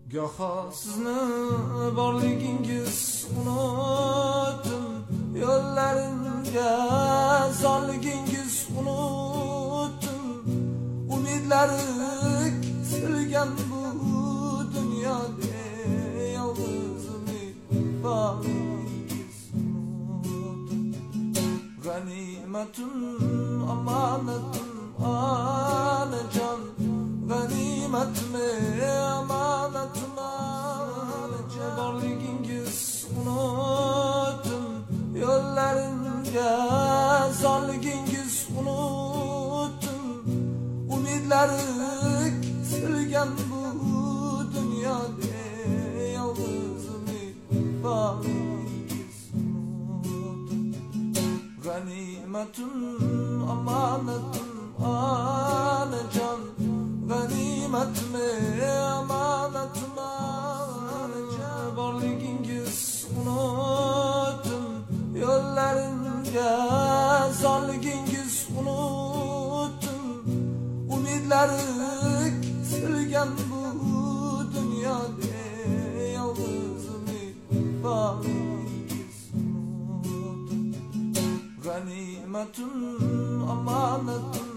Goho sizni borligingiz unutdim, yo'llarimga zorligingiz unutdim. Umidlari silgan bu dunyoda yolg'iz umid borligingiz unutdim. G'animatim omonatim onajon, g'animatmi omonatim onajon. Borligingiz unutdim, yo'llarimga zorligingiz unutdim. Umidlari silgan bu dunyoda yolg'iz umid borligingiz unutdim. G'animatim omonatim onajon, g'animatmi omonatim onajon. Borligingiz unutdim, yo'llarimga zorligingiz unutdim. Umidlari silgan bu dunyoda yolg'iz umid borligingiz unutdim. G'animatim omonatim